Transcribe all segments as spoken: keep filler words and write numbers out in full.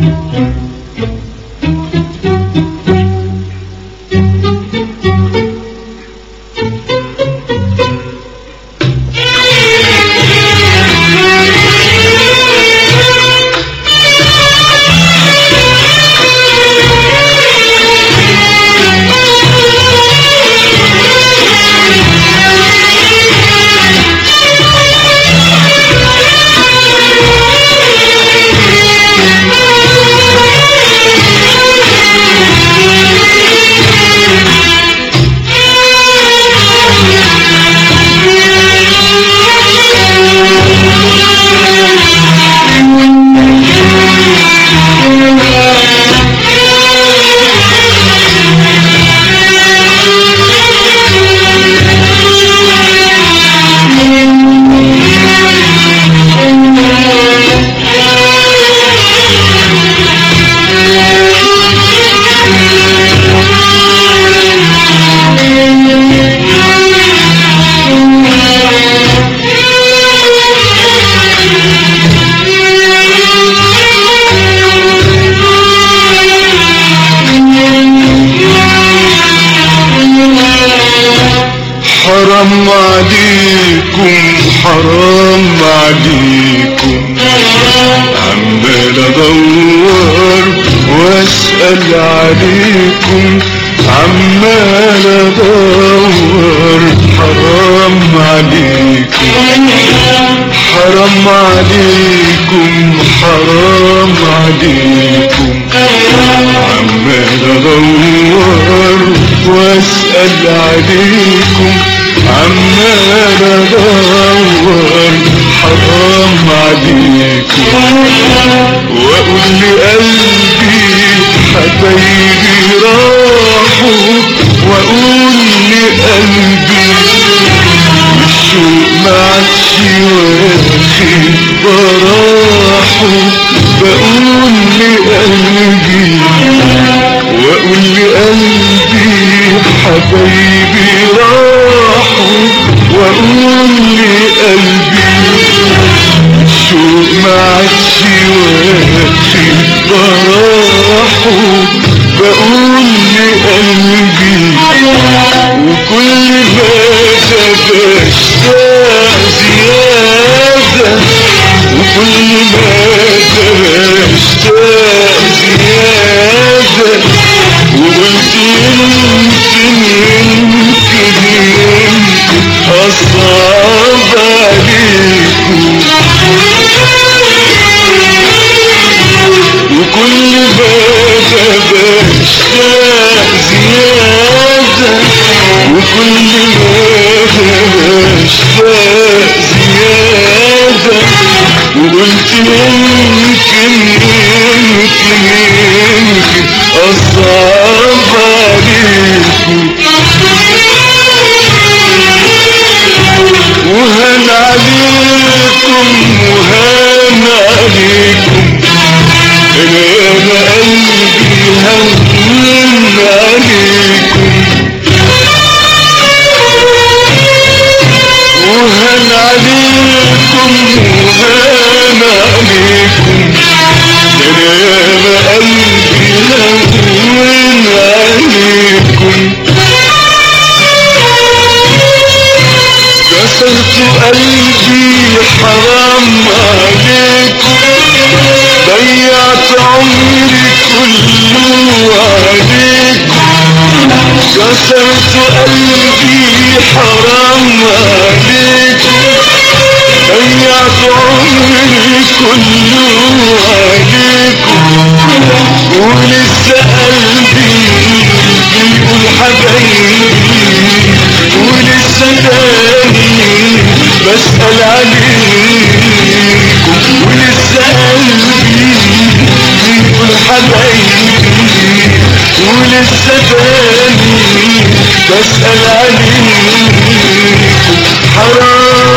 حرام عليكم حرام عليكم، عمال ادور واسأل عليكم، عمال ادور. حرام عليكم حرام عليكم حرام عليكم، عمال ادور واسأل عليكم، عمال ادور. حرام عليكم واقول لقلبي حبايبي راحوا، واقول لقلبي الشوق معادش واخد براحه. بقول لقلبي واقول لقلبي حبايبي راحوا، واقول لقلبي الشوق معادش واخد براحه. بقول لقلبي وكل ما بشتاق زيادة، وكل ما بشتاق زيادة، وقلت يمكن يمكن يمكن أصعب عليكم. وكل ما بشتاق زيادة، وكل ما بشتاق زيادة، وقلت يمكن يمكن يمكن أصعب عليكم. وهان عليكم وهان عليكم، أنا قلبي هون عليكم. وهان عليكم وهان عليكم، أنا قلبي هون عليكم. كسرت قلبي حرام عليكم، ضيعت عمري كله عليكم. كسرت قلبي حرام عليكم، ضيعت عمري كله عليكم. ولسه قلبي بيقول حبايبي، ولسه تاني بسأل عليكم. ولسه قلبي بيقول حبايبي، ولسه تاني بسأل عليكم. حرام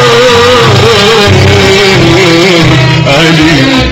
عليكم.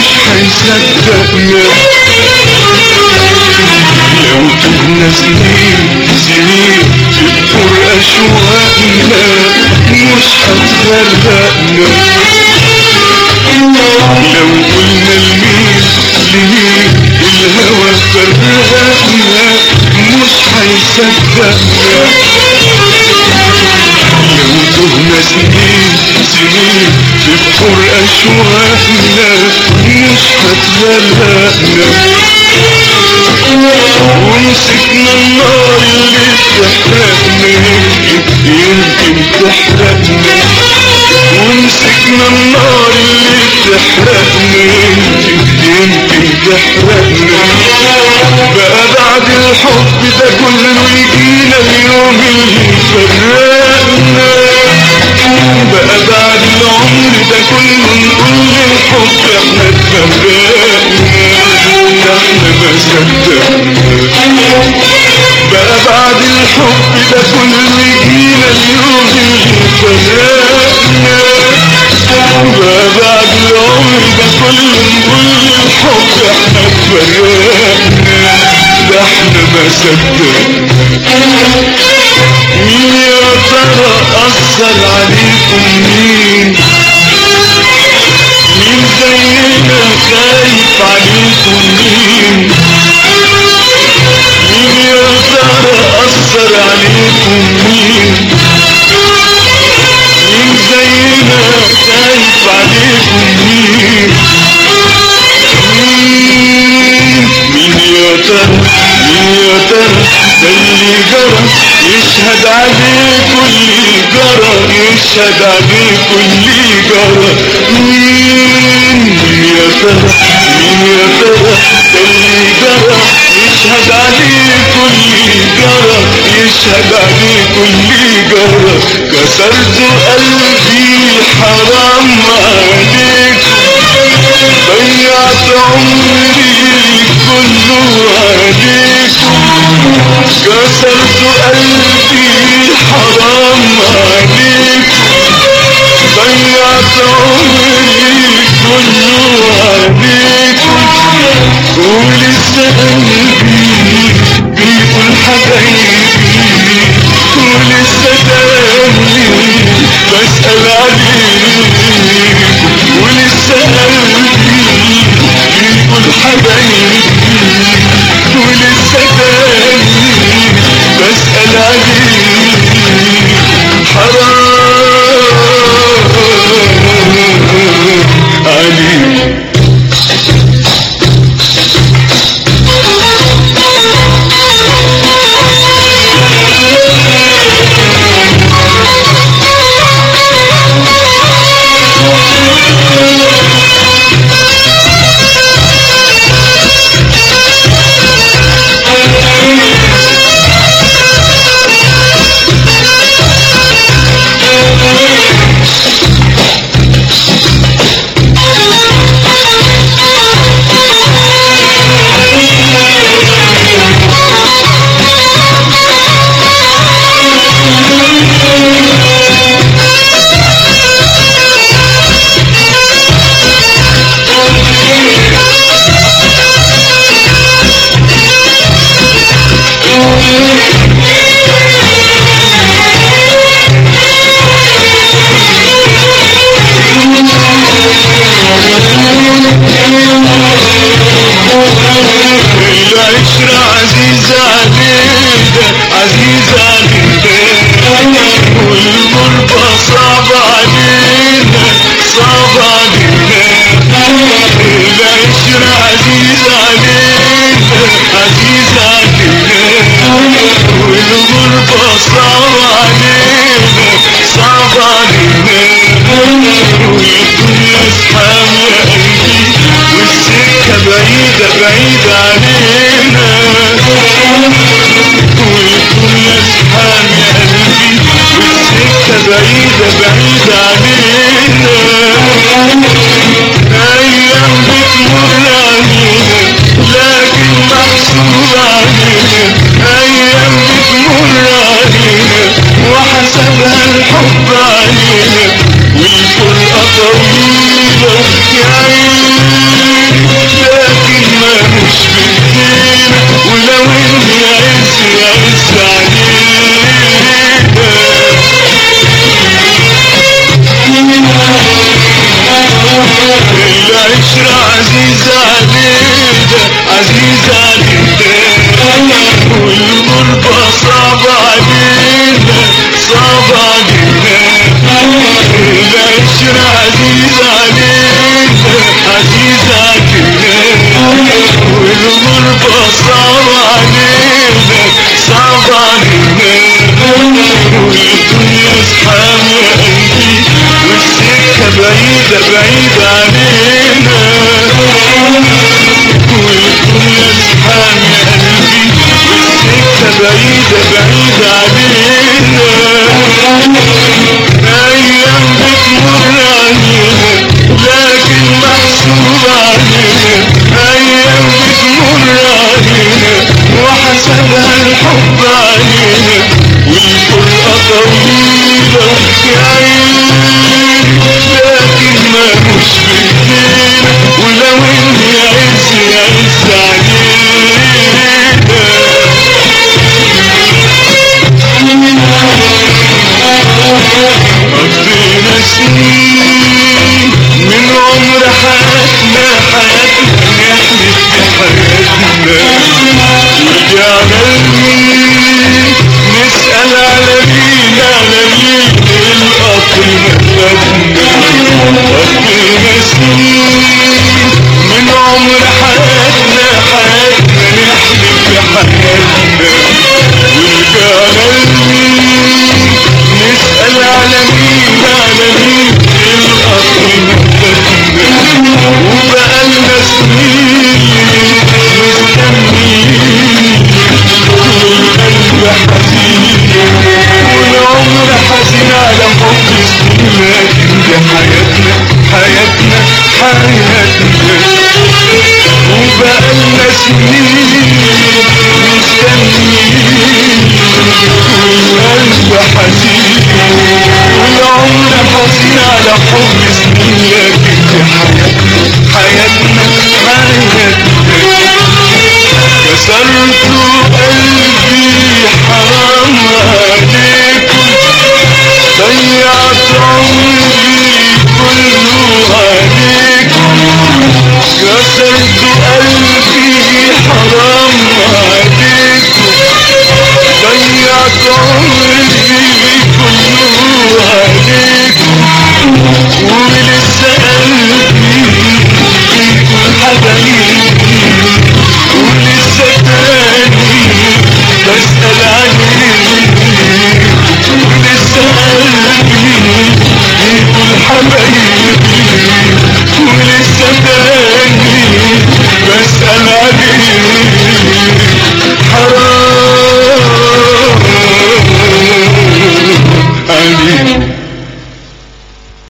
مش هيصدقنا لو تهنا سنين سنين تذكر أشواقنا مش هتغرقنا لو قلنا لمين لمين الهوى فرقنا مش هيصدقنا لو تهنا سنين سنين تذكر أشواقنا مش هتغرقنا ومسكنا النار اللي بتحرقنا يمكن تحرقنا ومسكنا النار اللي بتحرقنا يمكن تحرقنا بقى بعد الحب ده كله يجينا اليوم اللي يفرقنا بقى بعد العمر ده كله نقول للحب احنا اتفرقنا ده احنا ما صدقنا بقى بعد الحب ده كله يجينا اليوم اللي فرقنا بقى بعد العمر ده كله نقول للحب احنا اتفرقنا ده احنا ما صدقنا مين يا ترى أثر عليكم مين مين زينا خايف عليكم مين مين يا ترى أثر عليكم مين مين زينا خايف عليكم مين مين يا ترى مين يا ترى ده اللي جرى يشهد عليه كل جرى يشهد عليه كل جرى مين يا ترى مين يا ترى ده اللي جرى يشهد عليه كل جرى يشهد عليه كل جرى كسرت قلبي حرام عليك ضيعت عمري كله عليكم كسرت قلبي حرام عليكم ضيعت عمري كله عليكم ولسه قلبي بيقول حبايبي ولسه دمي بسأل عليكم ولسه قلبي بيقول حبايبي ولسه دمي بسأل عليكم حرام عليكم العشرة عزيزة علينا عزيزة علينا والغربة صعبة علينا صعبة علينا العشرة عزيزة علينا عزيزة علينا والغربة صعبة علينا صعبة علينا والدنيا زحام يا قلبي والسكة بعيدة بعيدة علينا والدنيا زحام يا قلبي والسكة بعيدة بعيدة علينا